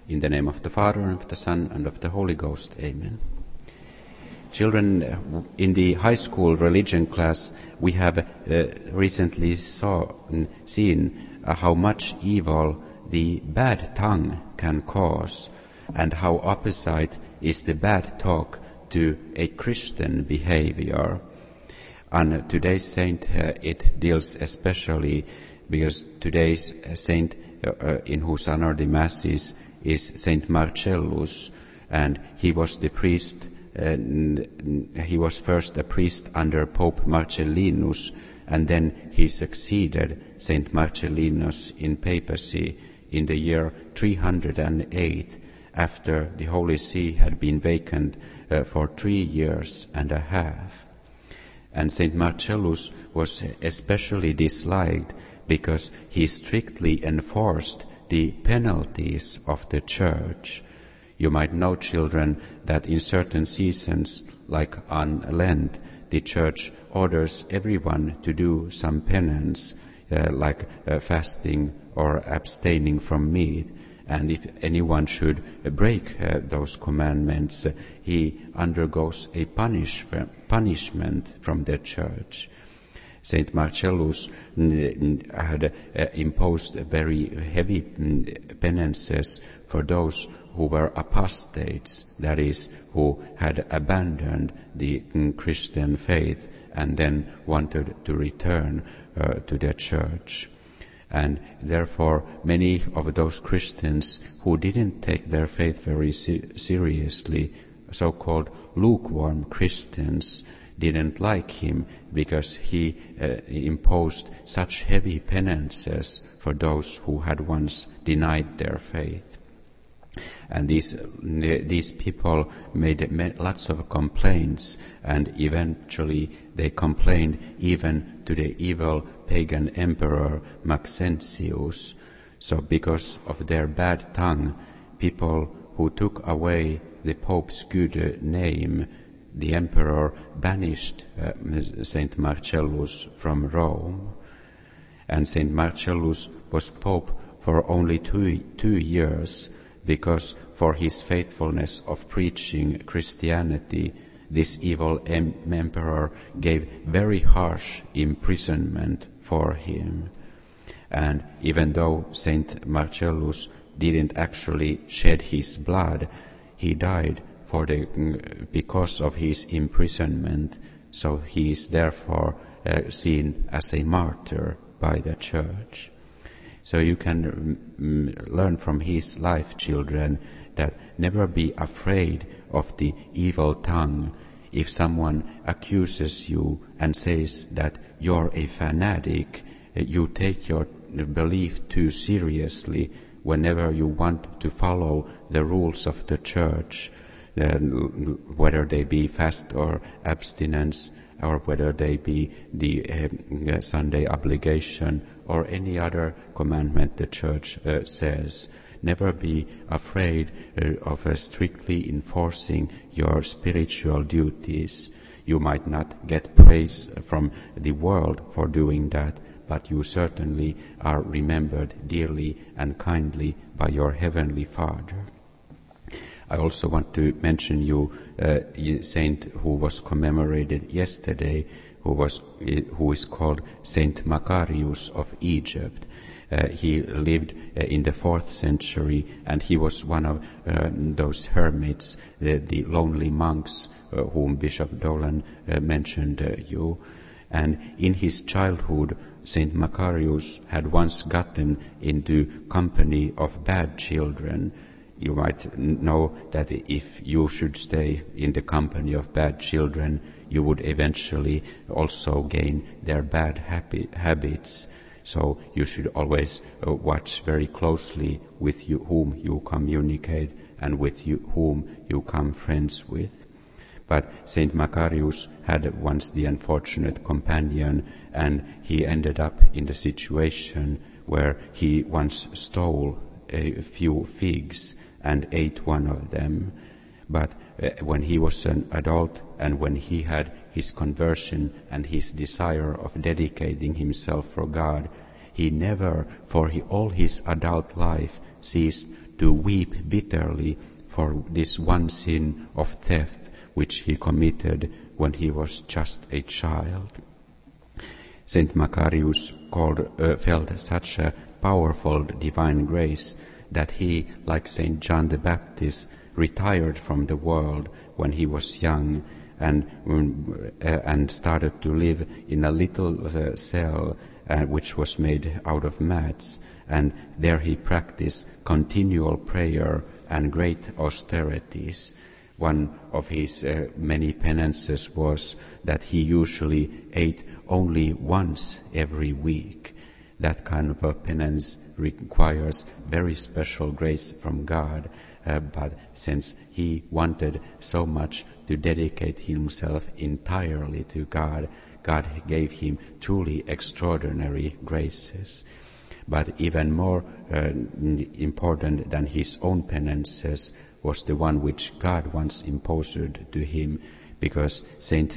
In the name of the Father, and of the Son, and of the Holy Ghost. Amen. Children, in the high school religion class, we have recently seen how much evil the bad tongue can cause, and how opposite is the bad talk to a Christian behavior. On today's saint, it deals especially because today's saint in whose honor the Mass is Saint Marcellus, and he was the priest. He was first a priest under Pope Marcellinus, and then he succeeded Saint Marcellinus in papacy in the year 308, after the Holy See had been vacant for 3 years and a half. And Saint Marcellus was especially disliked because he strictly enforced the penalties of the Church. You might know, children, that in certain seasons, like on Lent, the Church orders everyone to do some penance, like fasting or abstaining from meat. And if anyone should break those commandments, he undergoes a punishment from the Church. Saint Marcellus had imposed very heavy penances for those who were apostates, that is, who had abandoned the Christian faith and then wanted to return to the Church. And therefore, many of those Christians who didn't take their faith very seriously, so-called lukewarm Christians, didn't like him because he imposed such heavy penances for those who had once denied their faith. And these people made lots of complaints, and eventually they complained even to the evil pagan emperor Maxentius. So because of their bad tongue, people who took away the Pope's good name, the emperor banished Saint Marcellus from Rome. And Saint Marcellus was Pope for only two years, because for his faithfulness of preaching Christianity, this evil emperor gave very harsh imprisonment for him. And even though Saint Marcellus didn't actually shed his blood, he died because of his imprisonment, so he is therefore seen as a martyr by the Church. So you can learn from his life, children, that never be afraid of the evil tongue. If someone accuses you and says that you're a fanatic, you take your belief too seriously whenever you want to follow the rules of the Church, whether they be fast or abstinence, or whether they be the Sunday obligation or any other commandment the Church says. Never be afraid of strictly enforcing your spiritual duties. You might not get praise from the world for doing that, but you certainly are remembered dearly and kindly by your Heavenly Father. I also want to mention you a saint who was commemorated yesterday, who is called Saint Macarius of Egypt. He lived in the 4th century, and he was one of those hermits, the lonely monks whom Bishop Dolan mentioned you. And in his childhood, Saint Macarius had once gotten into company of bad children. You might know that if you should stay in the company of bad children, you would eventually also gain their bad habits. So you should always watch very closely with whom you communicate and with whom you come friends with. But Saint Macarius had once the unfortunate companion, and he ended up in the situation where he once stole a few figs and ate one of them. But when he was an adult, and when he had his conversion and his desire of dedicating himself for God, he never, for all his adult life, ceased to weep bitterly for this one sin of theft which he committed when he was just a child. Saint Macarius felt such a powerful divine grace that he, like Saint John the Baptist, retired from the world when he was young and started to live in a little cell which was made out of mats, and there he practiced continual prayer and great austerities. One of his many penances was that he usually ate only once every week. That kind of a penance requires very special grace from God, but since he wanted so much to dedicate himself entirely to God, God gave him truly extraordinary graces. But even more important than his own penances was the one which God once imposed to him, because Saint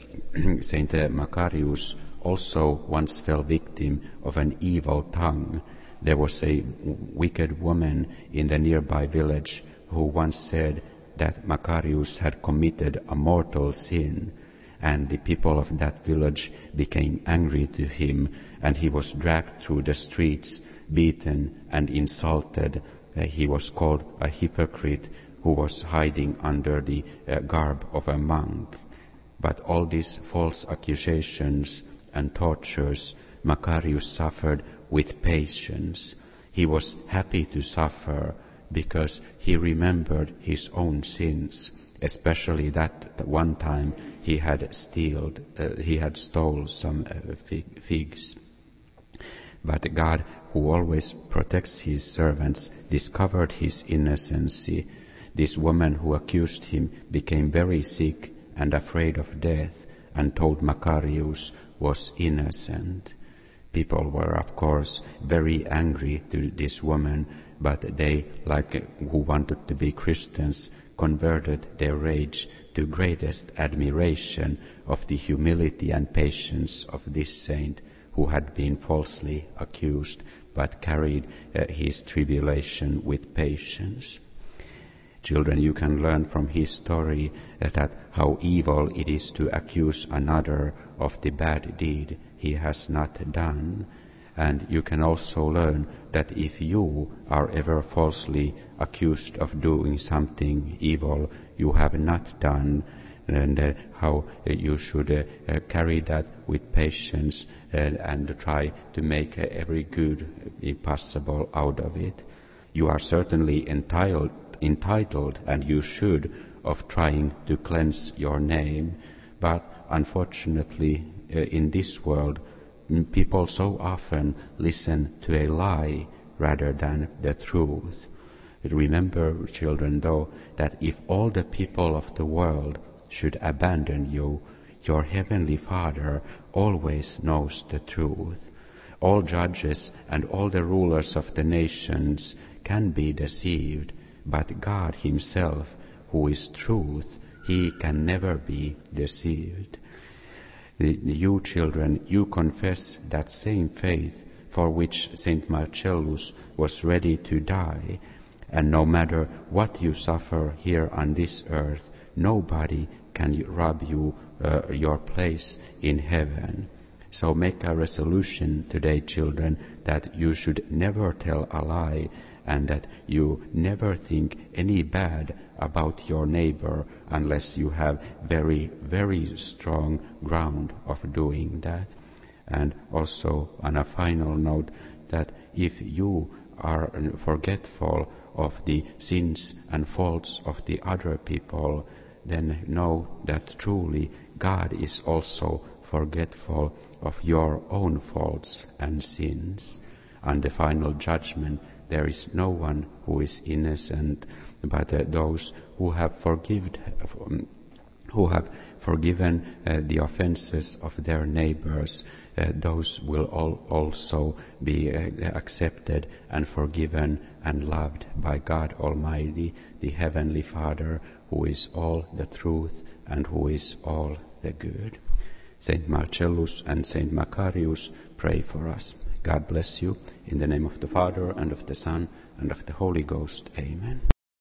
Macarius also once fell victim of an evil tongue. There was a wicked woman in the nearby village who once said that Macarius had committed a mortal sin, and the people of that village became angry to him, and he was dragged through the streets, beaten and insulted. He was called a hypocrite who was hiding under the garb of a monk. But all these false accusations and tortures Macarius suffered with patience. He was happy to suffer because he remembered his own sins, especially that one time he had stole some figs. But God, who always protects his servants, discovered his innocency. This woman who accused him became very sick and afraid of death, and told Macarius was innocent. People were, of course, very angry to this woman, but they, who wanted to be Christians, converted their rage to greatest admiration of the humility and patience of this saint who had been falsely accused, but carried his tribulation with patience. Children, you can learn from his story that how evil it is to accuse another of the bad deed he has not done. And you can also learn that if you are ever falsely accused of doing something evil you have not done, and how you should carry that with patience and try to make every good possible out of it. You are certainly entitled, and you should, of trying to cleanse your name, but unfortunately in this world people so often listen to a lie rather than the truth. Remember, children, though, that if all the people of the world should abandon you, your heavenly Father always knows the truth. All judges and all the rulers of the nations can be deceived, but God himself, who is truth, he can never be deceived. You children, you confess that same faith for which Saint Marcellus was ready to die, and no matter what you suffer here on this earth, nobody can rob you your place in heaven. So make a resolution today, children, that you should never tell a lie, and that you never think any bad about your neighbor unless you have very, very strong ground of doing that. And also, on a final note, that if you are forgetful of the sins and faults of the other people, then know that truly God is also forgetful of your own faults and sins. On the final judgment, there is no one who is innocent, but those who have forgiven the offenses of their neighbors, those will also be accepted and forgiven and loved by God Almighty, the Heavenly Father, who is all the truth and who is all the good. Saint Marcellus and Saint Macarius, pray for us. God bless you. In the name of the Father, and of the Son, and of the Holy Ghost. Amen.